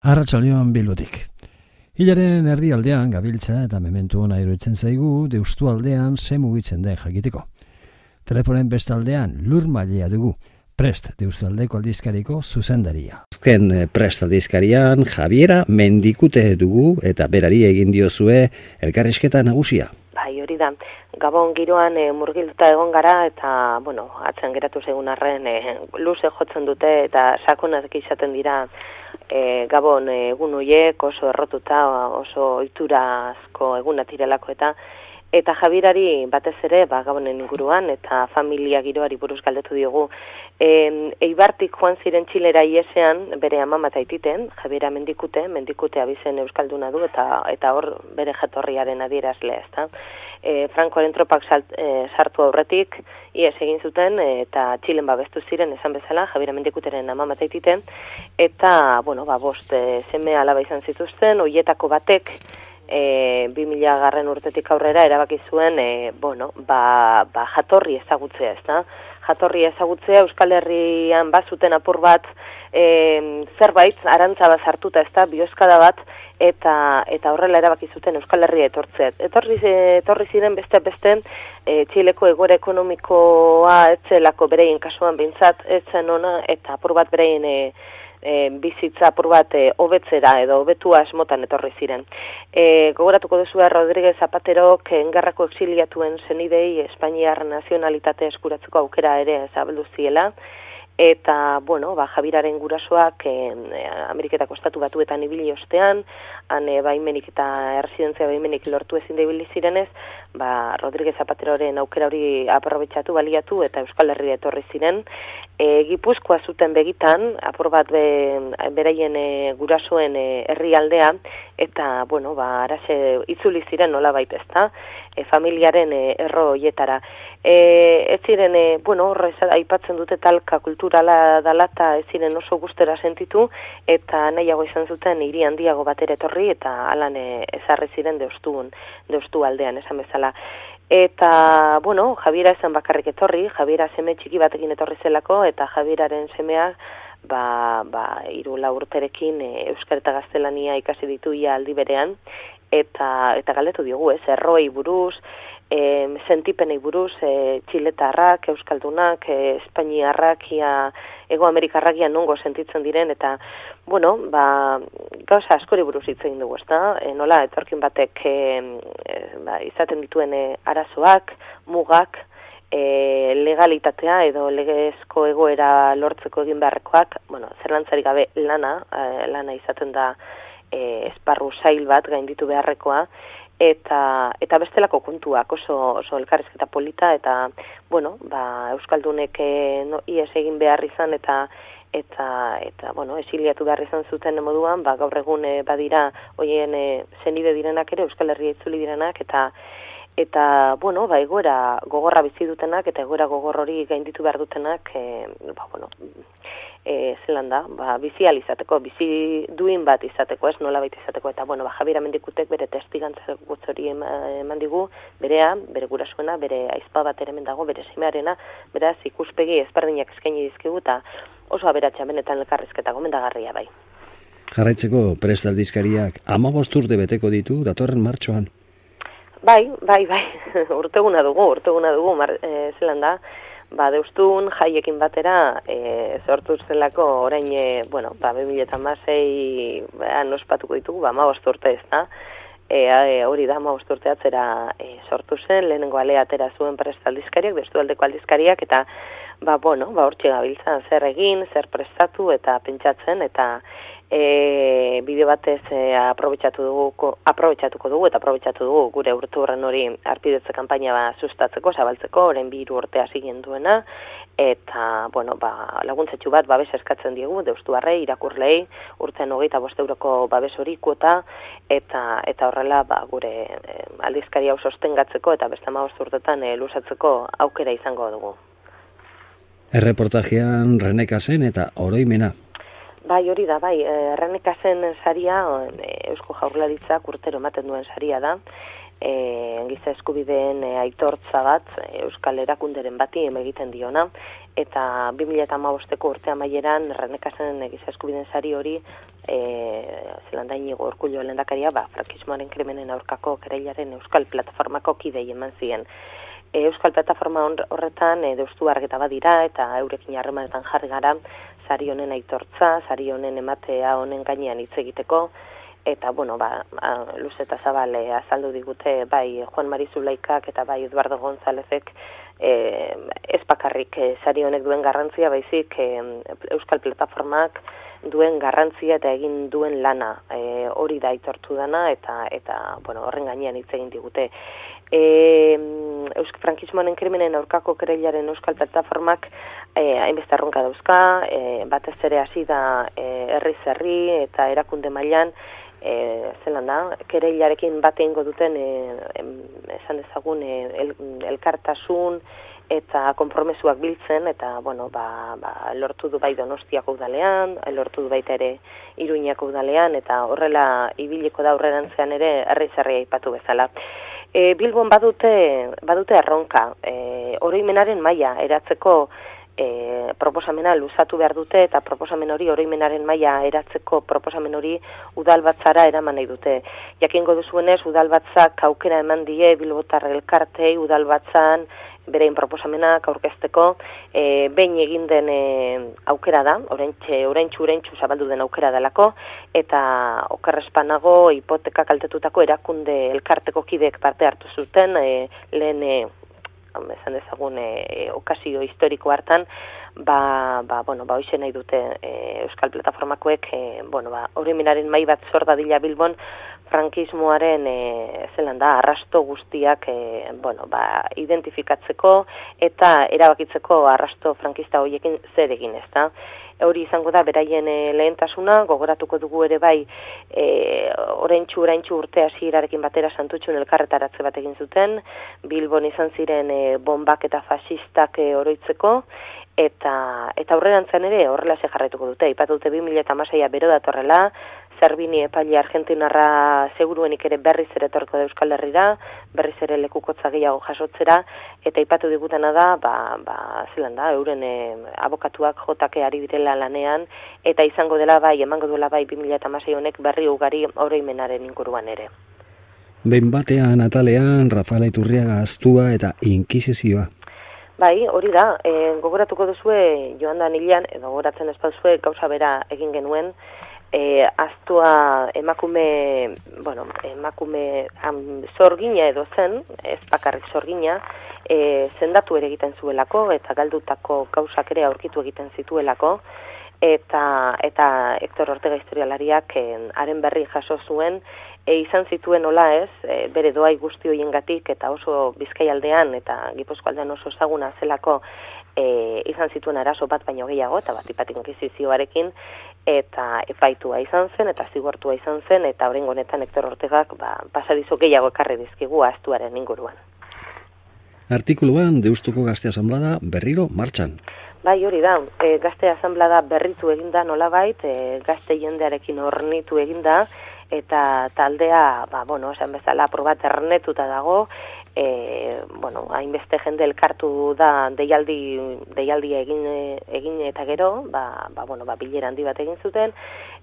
Arratsaldeon Bilbotik. Hilaren erdialdean gabiltza eta mementu ona iruditzen zaigu Deustu aldean ze mugitzen den jakiteko. Telefonen bestaldean Lur Mailea dugu, Prest Deustu aldeko aldizkariko zuzendaria. Azken Prest aldizkarian Javiera Mendikute dugu eta berari egin diozue elkarrizketa nagusia. Bai, hori da. Gabon giroan murgilduta egon gara eta, atzen geratu zegun arren luze jotzen dute eta sakonak izaten dira Gabon egun horiek oso errotuta, oso oiturazko eguna tirelako eta Javierari batez ere Gabonen inguruan eta familia giroari buruz galdetu diogu. Eibartik joan ziren Txilera iesean bere ama mataititen, Javiera Mendikute abizen euskalduna du eta hor bere jatorriaren adierazlea, ezta. Frankoaren tropak sartu aurretik, ies egin zuten eta Txilen babestu ziren esan bezala, Javiera Mendikuteren ama mataititen, eta, bost seme alaba izan zituzten, hoietako batek 2000 urtetik aurrera erabaki zuen, jatorri ezagutzea, ezta? Jatorri ezagutzea Euskal Herrian bazuten apur bat zerbait arantza bat sartuta, ezta, bihozkada bat, eta horrela erabaki zuten Euskal Herria etortzea. Etorri ziren beste Txileko egoera ekonomikoa etzelako bereien kasuan behintzat etzen ona eta apur bat bereien bizitza apur bat hobetzera edo hobetu asmotan etorri ziren. Gogoratuko duzu Rodríguez Zapaterok engarrako exiliatuen zenidei Espainiar nazionalitate eskuratzeko aukera ere zabaldu ziela, eta, Javieraren gurasoak Ameriketako estatu batuetan ibili ostean, han baimenik eta erresidentzia baimenik lortu ezin da ibili zirenez, Rodríguez Zapateroren aukera hori aprobetxatu, baliatu eta Euskal Herria etorri ziren. Gipuzkoa zuten begitan, apur bat beraien gurasoen herrialdea, eta, araze itzuli ziren nola baita, ezta, familiaren erro hoietara. Ez ziren, horrez aipatzen dute talka kulturala dela eta ez ziren oso gustera sentitu, eta nahiago izan zuten hiri handiago batera etorri, eta alan ezarri ziren Deustu aldean, esan bezala. Eta, Javiera esan bakarrik etorri, Javiera seme txiki batekin etorri zelako, eta Javieraren semea, 3-4 urterekin euskara eta gaztelania ikasi ditu ia aldi berean, eta galdetu diogu, erroei buruz, sentipenei buruz, txiletarrak, euskaldunak, espainiarrak, Ego Amerikarrak nongo sentitzen diren, eta, gauza askori buruz hitz egin dugu, ezta? Nola, etorkin batek izaten dituen arazoak, mugak, legalitatea edo legezko egoera lortzeko egin beharrekoak, zerlantzarik gabe lana izaten da esparru zail bat gainditu beharrekoa, eta bestelako kontuak oso elkarrizketa polita, eta, euskaldunek ies egin behar izan, eta esiliatu behar izan zuten moduan, gaur egun badira hoien zenide direnak ere, Euskal Herria itzuli direnak, eta egoera gogorra bizi dutenak, eta egoera gogor hori gainditu behar dutenak, zelan da, bizi alizateko, bizi duin bat izateko, ez nola baita izateko, eta Javiera Mendikutek bere testigantza gutz hori eman digu, bere gurasuena, bere aizpa bat ere dago, bere semearena, beraz ikuspegi ezberdinak eskaini dizkigu, eta oso aberatsa benetan elkarrizketa gomendagarria bai. Jarraitzeko Prest aldizkariak 15 urte beteko ditu datorren martxoan. Bai, urteguna dugu, zelan da, Deustun jaiekin batera sortu zelako orain, 2016 ospatuko ditugu, 15 urte ez da, hori da, 15 urte atzera sortu zen, lehenengo alea atera zuen Prest aldizkariak, Deustu aldeko aldizkariak, eta hortxe gabiltzan zer egin, zer prestatu eta pentsatzen, eta bideo batez aprobetxatuko dugu gure urteurren hori arpidetze kanpaina sustatzeko, zabaltzeko, orain 2 urte hasi duena, eta laguntzetxu bat babes eskatzen diegu deustuarrei, irakurlei, urtean 25 euroko babes hori kuota, eta horrela gure aldizkari hau sostengatzeko eta beste 15 urtetan luzatzeko aukera izango dugu. Erreportajean Renekasen eta oroimena. Bai, hori da, Renekasen saria, Eusko Jaurlaritzak urtero ematen duen saria da, giza eskubideen aitortza bat Euskal Erakunderen bati egiten diona, eta 2015ko urte amaieran Ernekasen giza eskubideen sari hori Zelanda Inigo Urkullu lehendakaria frankismoaren krimenen aurkako kereilaren Euskal Plataformako kidei eman zien. Euskal Plataforma horretan deustu argeta badira eta eurekin harremanetan jarri gara sari honen aitortza, sari honen ematea honen gainean hitz egiteko, eta luze eta zabal azaldu digute bai Juan Mari Zulaikak eta bai Eduardo Gonzálezek ez bakarrik sari honek duen garrantzia, baizik Euskal Plataformak duen garrantzia eta egin duen lana hori da aitortu dana eta horren gainean hitz egin digute. Frankismoaren krimenen aurkako kereilaren Euskal Plataformak hainbeste erronka dauzka, batez ere hasi da herriz herri eta erakunde mailan kereilarekin bat egingo duten esan dezagun elkartasun eta konpromesuak biltzen, eta lortu du bai Donostiako udalean, lortu du baita ere Iruñako udalean, eta horrela ibiliko da aurrerantzean ere herriz herria aipatu bezala. Bilbon badute erronka, oroimenaren maila eratzeko proposamena luzatu behar dute, eta proposamen hori oroimenaren maila eratzeko proposamen hori udalbatzara eraman nahi dute. Jakingo duzuenez, udalbatzak aukera eman die Bilbotar elkartei udalbatzan berein proposamenak aurkezteko, behin egin den aukera da, oraintxu zabaldu den aukera delako, eta okerrespanago hipoteka kaltetutako erakunde elkarteko kideek parte hartu zuten, lehen esan dezagun okazio historiko hartan, hoxe nahi dute Euskal Plataformakoek, oroimenaren mai bat zor dadila Bilbon, frankismoaren arrasto guztiak identifikatzeko eta erabakitzeko arrasto frankista horiekin zer egin, ezta? Hori izango da beraien lehentasuna, gogoratuko dugu ere bai oraintxu urte hasierarekin batera Santutxun elkarretaratze bat egin zuten, Bilbon izan ziren bombak eta fasistak oroitzeko, eta aurrerantzean ere horrelaxe jarraituko dute. Aipatu dute 2016a bero datorrela, Zerbini epaile argentinarra seguruenik ere berriz ere etorriko da Euskal Herrira, berriz ere lekukotza gehiago jasotzera, eta aipatu digutena da, euren abokatuak jotake ari direla lanean, eta izango dela emango duela 2016 honek berri ugari oroimenaren inguruan ere. Behin batean atalean Rafael Iturriaga astua eta inkisizioa. Bai, hori da, gogoratuko duzue joan da nilean, gogoratzen ez baduzue gauza bera egin genuen, astua emakume zorgina edo zen, ez bakarrik zorgina, zendatu ere egiten zuelako, eta galdutako gauzak ere aurkitu egiten zituelako, eta Hector Ortega historialariak haren berri jaso zuen, izan zituen hola ez, bere doai guzti hoiengatik eta oso Bizkaialdean eta Gipuzkoaldean oso ezaguna zelako izan zituen arazo bat baino gehiago, eta bat inkisizioarekin, eta epaitua izan zen, eta zigortua izan zen, eta oraingo honetan Hector Ortegak pasadizo gehiago ekarri dizkigu astuaren inguruan. Artikuluan Deustuko Gazte Asanblada berriro martxan. Bai, hori da, Gazte Asanblada berritu eginda nolabait, gazte jendearekin hornitu eginda, eta taldea, esan bezala aprobat ernetuta dago, hainbeste jende elkartu da deialdia egin eta gero, bilera handi bat egin zuten,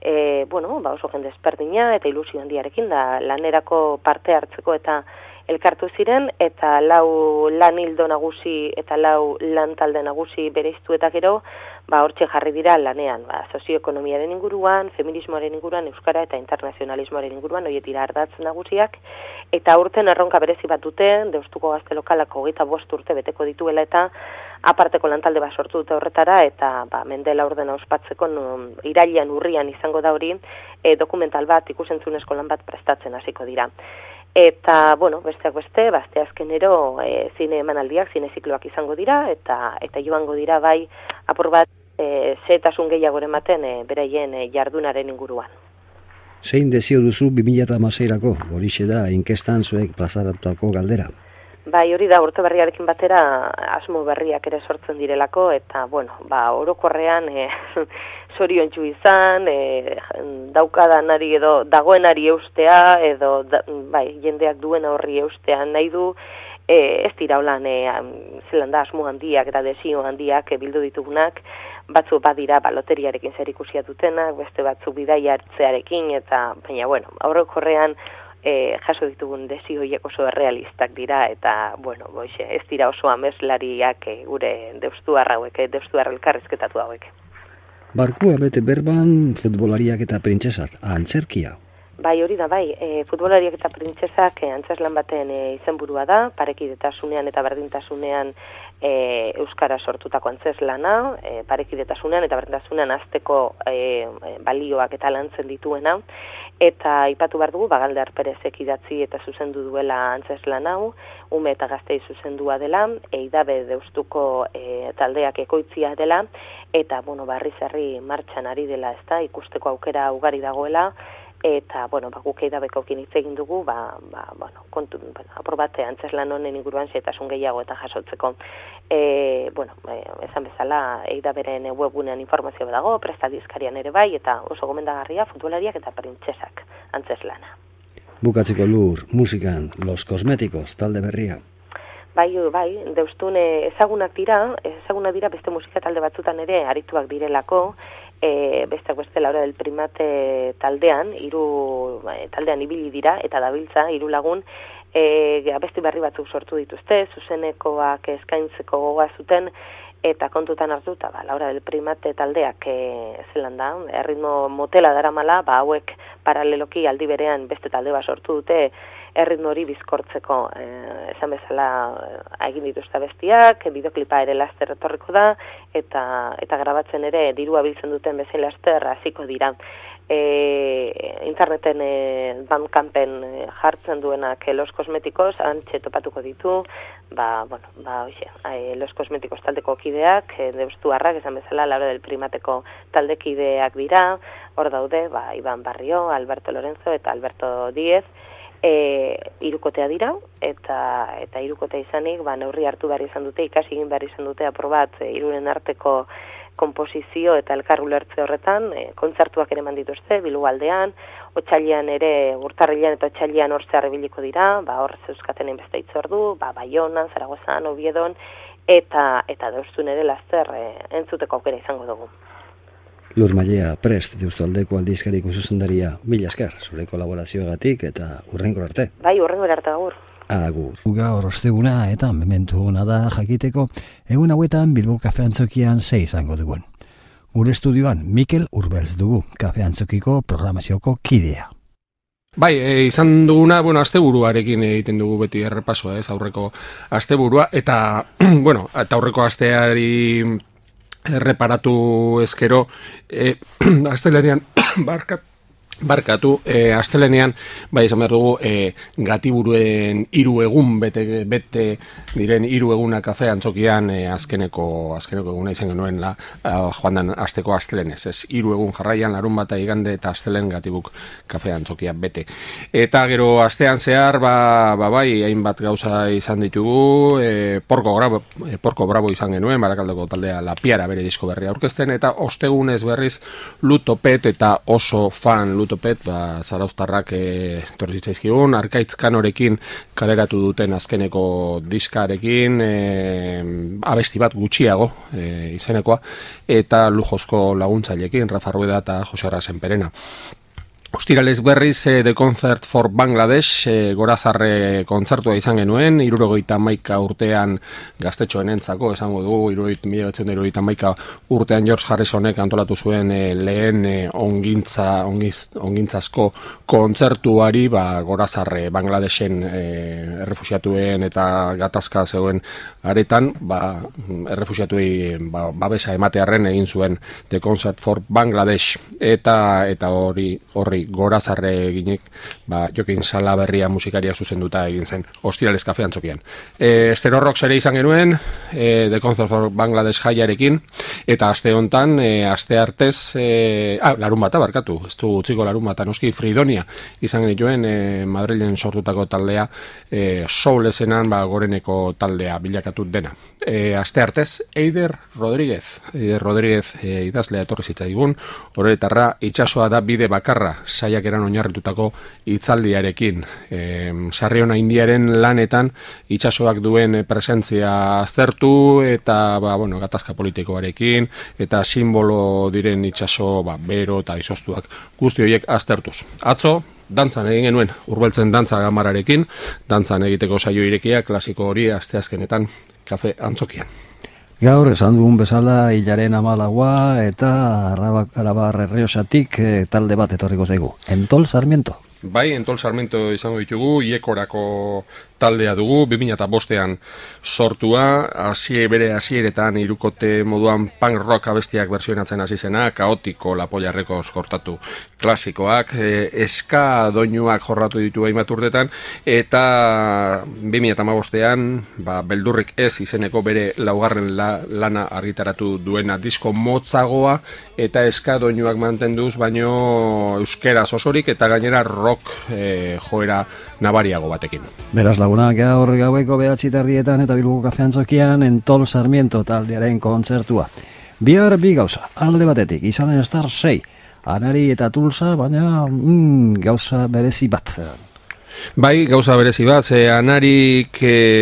oso jende ezberdina eta ilusio handiarekin da lanerako parte hartzeko eta elkartu ziren, eta 4 lan hildo nagusi eta 4 lan talde nagusi bereiztu eta gero, hortxe jarri dira lanean, sozioekonomiaren inguruan, feminismoaren inguruan, euskara eta internazionalismoaren inguruan, horiek dira ardatz nagusiak, eta urten erronka berezi bat dute, Deustuko Gazte Lokalako 25 urte beteko dituela, eta aparteko lantalde bat sortu dute horretara, eta Mendela ordena ospatzeko irailean urrian izango da hori, dokumental bat, ikusentzunezko lan bat prestatzen hasiko dira. Eta, besteak beste, asteazkenero zine emanaldiak, zine zikloak izango dira, eta joango dira bai apur bat zehetasun gehiago ematen beraien jardunaren inguruan. Zein desio duzu 2016erako, horixe da inkestan zuek plazaratutako galdera? Bai, hori da, urte berriarekin batera asmo berriak ere sortzen direlako, eta, orokorrean zoriontsu izan, daukadanari edo dagoenari eustea, edo jendeak duen horri eustea nahi du, ez dira holan zelan da asmo handiak eta desio handiak bildu ditugunak, batzu badira loteriarekin zer ikusia dutenak, beste batzu bidaia hartzearekin, eta baina bueno, aurrek horrean jaso ditugun desio horiek oso errealistak dira, eta bueno, ez dira oso ameslariak gure deustuar hauek, deustuar elkarrizketatu hauek. Barkua bete berban futbolariak eta printzesak, antzerkia. Bai, hori da, bai, futbolariak eta printzesak antzeslan baten izenburua da, parekidetasunean eta berdintasunean euskara sortutako antzeslana, parekidetasunean eta berdintasunean azteko balioak eta lantzen dituena, eta aipatu behar dugu, Bagaldar Perezek idatzi eta zuzendu duela antzeslan hau, ume eta gaztei zuzendua dela, eidabe deustuko taldeak ekoitzia dela, eta, bueno, barri martxan ari dela, ezta, ikusteko aukera ugari dagoela, eta, bueno, guk eidabekokin hitz egin dugu, apur bat antzeslan honen inguruan xehetasun gehiago eta jasotzeko. Esan bezala, eidaberen webgunean informazio dago, prestadizkarian ere bai, eta oso gomendagarria futbolariak eta printzesak antzeslana. Bukatzeko lur, musikan, Los Cosméticos, talde berria. Bai, deustun ezagunak dira beste musika talde batzutan ere arituak direlako, besteak beste Laura del Primate taldean, taldean ibili dira, eta dabiltza, 3 lagun, abesti berri batzuk sortu dituzte, zuzenekoak eskaintzeko gogoa zuten, eta kontutan hartuta, Laura del Primate taldeak zelan da, erritmo motela daramala, hauek paraleloki aldi berean beste talde bat sortu dute, erritmo hori bizkortzeko, esan bezala egin dituzte bestiak, bideoklipa ere laster etorriko da, eta grabatzen ere dirua biltzen duten bezala laster hasiko dira. Interneten Bandcampen jartzen duenak Los Cosméticos, antxe topatuko ditu, Los Cosméticos taldeko kideak, deustuarrak, esan bezala, Laura del Primateko taldekideak dira, hor daude, Iban Barrio, Alberto Lorenzo eta Alberto Díez, hirukotea dira, eta hirukotea izanik, neurri hartu behar izan dute, ikasi egin behar izan dute aprobat hiruren arteko komposizio eta elkar ulertze horretan, kontzertuak ere mandituzte, Bilboaldean, otsailean ere, urtarrilean eta otsailean hor zehar ibiliko dira, hor zeuzkaten enbeste itzordu, Baionan, Zaragozan, Oviedon, eta deustun ere laster entzuteko aukera izango dugu. Lur Mailea, Prest, Deustaldeko aldizkariko zuzendaria, mila esker, zure kolaborazioagatik eta hurrengor arte. Bai, hurrengor arte agur. Agur. Gaur osteguna eta mementu ona da jakiteko, egun hauetan Bilbo Kafe Antzokian 6 izango dugun. Gure estudioan Mikel Urbelz dugu, Kafe Antzokiko programazioko kidea. Bai, izan duguna, asteburuarekin egiten dugu beti errepasoa, aurreko asteburua, eta, eta aurreko asteari erreparatu ezkero, astelenean, barkatu, astelenean, izan behar dugu, Gatiburuen 3 egun, bete diren 3 eguna Kafe Antzokian, azkeneko eguna izan genuen joan den asteko astelenez, 3 egun jarraian, larunbata, igande eta astelen Gatibuk Kafe Antzokia bete. Eta gero astean zehar, hainbat gauza izan ditugu, Porko Bravo izan genuen, Barakaldoko taldea La Piara bere disko berria aurkezten, eta ostegunez berriz Lutopet eta oso fan Lutopet, zarauztarrak torri zitzaizkigun, Arkaitz Kanorekin kaleratu duten azkeneko diskarekin, abesti bat gutxiago izenekoa, eta lujozko laguntzailekin, Rafa Rueda eta Jose Rasenperena. Ostiralez berriz The Concert for Bangladesh gorazarre kontzertua izan genuen, 71 urtean gaztetxoen entzako, esango dugu, 1971 urtean George Harrisonek antolatu zuen lehen ongintzazko kontzertuari, gorazarre Bangladeshen errefusiatuen eta gatazka zegoen aretan, errefusiatuei babesa ematearren egin zuen The Concert for Bangladesh, eta horri gorazarre eginik, Jokin Salaberria musikaria zuzenduta egin zen Ostiralez Kafe Antzokian. Stereo Rocks ere izan genuen, The Concert for Bangladesh jaiarekin, eta aste hontan, aste artez, larunbata, ez du utziko larunbata, noski Fridonia izan genituen, Madrilen sortutako taldea, soul esenan, goreneko taldea bilakatu dena. Aste artez, Eider Rodríguez idazlea etorri zitzaigun, horretarra itsasoa da bide bakarra, saiakeran oinarritutako hitzaldiarekin. Sarriona Indiaren lanetan itsasoak duen presentzia aztertu eta gatazka politikoarekin eta simbolo diren itsaso bero eta izoztuak guzti horiek aztertuz. Atzo dantzan egin genuen Urbeltzen dantza gamararekin, dantzan egiteko saio irekia klasiko hori asteazkenetan kafe antzokian. Gaur esan dugun bezala hilaren 14 eta Arabar Errioxatik talde bat etorriko zaigu. Entol Sarmiento. Bai, Entol Sarmiento izango ditugu, Iekorako taldea dugu, 2005an sortua, bere hasieretan hirukote moduan punk rock abestiak bersionatzen hasi zena, Kaotiko, La Polla Records kortatu klasikoak, eska doinuak jorratu ditu hainbat urtetan, eta 2005an, beldurrik ez izeneko bere laugarren lana argitaratu duena disko motzagoa, eta eska doinuak mantenduz, baino euskeraz osorik, eta gainera rock joera nabariago batekin. Beraz lagunak gaur gaueko 9:30 eta Bilboko Kafe Antzokian Entol Sarmiento taldearen kontzertua. Bihar bi gauza, alde batetik, izanen Star 6, Anari eta Tulsa, baina gauza berezi bat. Bai, gauza berezi bat, Anarik,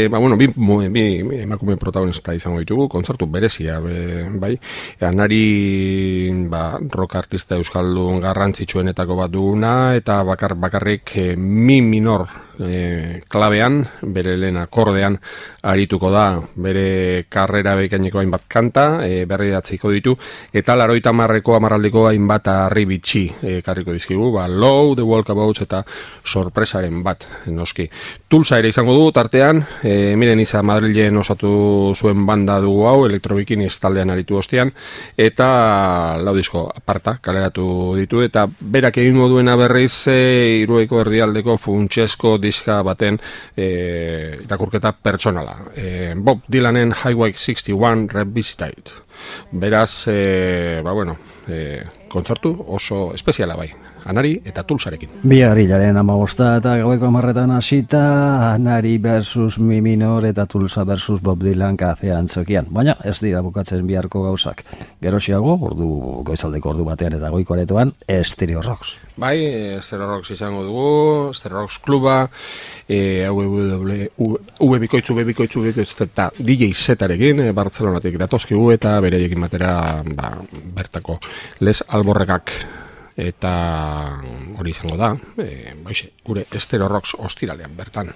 bi emakume protagonista izango ditugu, kontzertu berezia, bai. Anari, rock artista euskaldun garrantzitsuenetako bat duguna, eta bakarrik mi minor klabean, bere lehen akordean arituko da, bere karrera bekaineko hainbat kanta, berri datziko ditu, eta 80ko amarraldiko hainbat harri bitxi karriko dizkigu, Low, The Walkabouts eta sorpresaren bat, noski. Tulsa ere izango du, tartean, miren iza Madrilen osatu zuen banda dugu hau, Elektrobikini taldean aritu ostean, eta lau disko aparta kaleratu ditu, eta berak egingo duena berriz Irueko erdialdeko funtsesko diska baten irakurketa pertsonala. Bob Dylanen Highway 61 Revisited. Beraz, kontzertu oso espeziala bai. Anari eta Tulsarekin. Bihar hilaren 15 eta gaueko 10 hasita, Anari versus Mi Minor eta Tulsa versus Bob Dylan Kafe Antzokian. Baina ez dira bukatzen biharko gauzak. Gerosiago, goizaldeko ordu batean eta goiko aretoan, Stereo Rocks. Bai, Stereo Rocks izango dugu, Stereo Rocks kluba, V-bikoitzu eta DJ Zetarekin, Bartzelonatik datozkigu eta bereiekin batera bertako Les Alborrekak. Eta hori izango da, gure Stereo Rocks ostiralean bertan.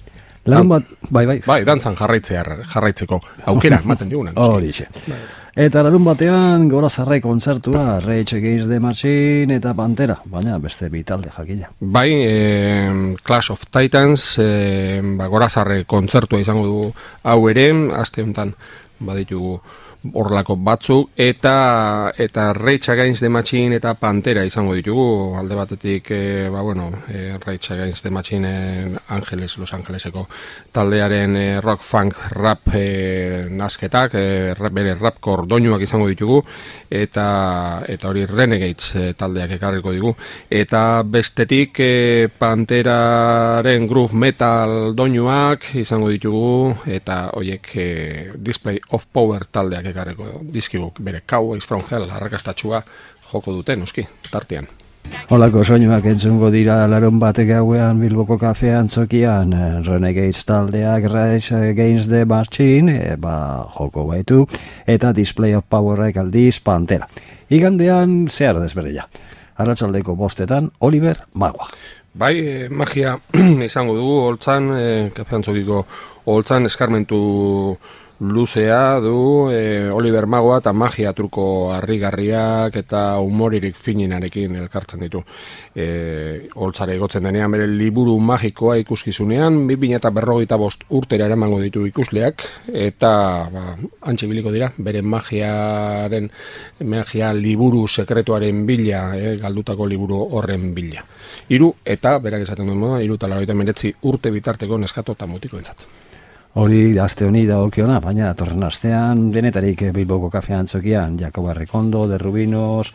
Bai, dantzan jarraitzeko aukera ematen diguna. Horixe. Eta larun batean Gorazarre kontzertua, Rage Against the Machine eta Pantera, baina beste bitalde jakina. Bai, Clash of Titans, Gorazarre kontzertua izango du hau ere, aste honetan baditugu horrelako batzuk, eta Rage Against the Machine eta Pantera izango ditugu, alde batetik, Rage Against the Machine Los Angeleseko taldearen rock, funk, rap nasketak, bere rapcore doinuak izango ditugu, eta hori Renegades taldeak ekarriko digu, eta bestetik Panteraren groove metal doinuak izango ditugu, eta horiek Display of Power taldeak ekarriko dizkiguk, bere Cowboys from Hell arrakastatxua joko duten, noski, tartean. Holako soinuak entzungo dira larun bat gauean Bilboko Kafe Antzokian, Renegades taldeak Rage Against the Machine, joko baitu, eta Display of Powerrek aldiz Pantera. Igandean zehar desberdila. Arratsaldeko 5 Oliver Magua. Bai, magia izango dugu, holtzan, Kafe Antzokiko holtzan eskarmentu luzea du, Oliver Magoa eta magia truko harrigarriak eta humoririk fininarekin elkartzen ditu. Holtzara igotzen denean bere liburu magikoa ikuskizunean, 2055 urtera eramango ditu ikusleak, eta antxe biliko dira, bere magia liburu sekretuaren bila, galdutako liburu horren bila. Eta, berak esaten duen moda, 39 urte bitarteko neskato eta mutiko entzat. Hori aste honi dagokiona, baina torren astean denetarik Bilboko Kafe Antzokian, Jakoba Rekondo, De Rubinos,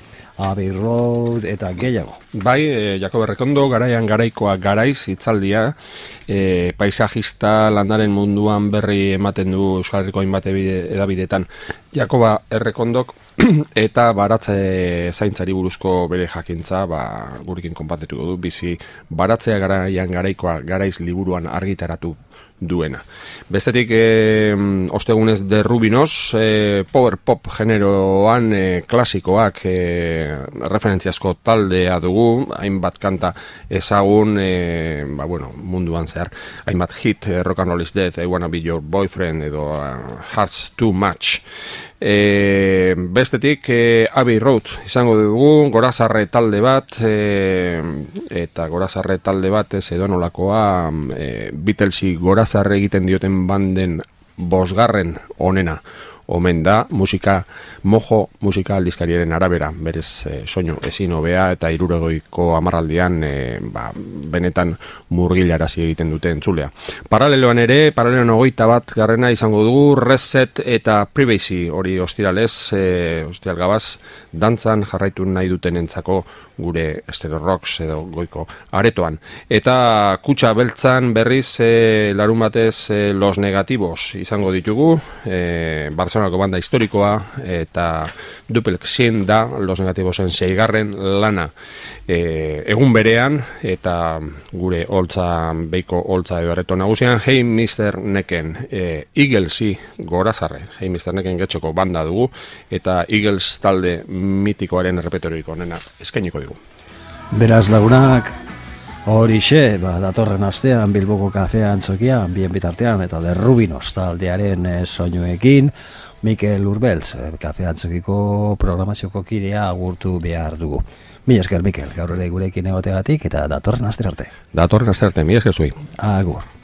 Abbey Road eta gehiago. Bai, Jakob Errekondo garaian garaikoa garaiz hitzaldia, paisajista landaren munduan berri ematen du Euskal Herriko hainbat edabideetan. Jakoba Errekondok eta baratze zaintzari buruzko bere jakintza gurekin konpartituko du, bizi baratzea garaian garaikoa garaiz liburuan argitaratu duena. Bestetik, ostegunez de Rubinos, power pop generoan klasikoak referentziazko taldea dugu, hainbat kanta ezagun, munduan zehar, hainbat hit, Rock and Roll is Dead, I Wanna Be Your Boyfriend, edo Hearts Too Much. Bestetik, Abbey Road izango dugu, Gorazarre talde bat, eta Gorazarre talde bat ez edonolakoa, Beatlesi Gorazarre egiten dioten banden 5. onena omen da, mojo musika aldizkariaren arabera, berez soinu ezin hobea eta 60ko hamarraldian benetan murgilarazi egiten dute entzulea. Paraleloan 21. izango dugu Reset eta Privacy, hori ostiralez, ostiral gabaz, dantzan jarraitu nahi duten entzako gure Estero Rocks edo goiko aretoan. Eta kutsa beltzan berriz larun batez Los Negativos izango ditugu, Barcelonako banda historikoa, eta Duplex da Los Negativosen 6. lana egun berean, eta gure beiko holtza edo areto nagusian, Hey Mr. Neken, Eaglesi Gorazarre, Hey Mr. Neken getxoko banda dugu, eta Eagles talde mitikoaren errepertorioiko onena eskainiko dugu. Beraz lagunak, horixe, datorren astean Bilboko kafea antzokian, bien bitartean, eta de Rubinos taldearen soinuekin, Mikel Urbeltz, kafea antzokiko programazioko kidea agurtu behar dugu. Mila esker, Mikel, gaur ere gurekin egotegatik, eta datorren aste arte. Datorren aste arte, mila esker zuei. Agur.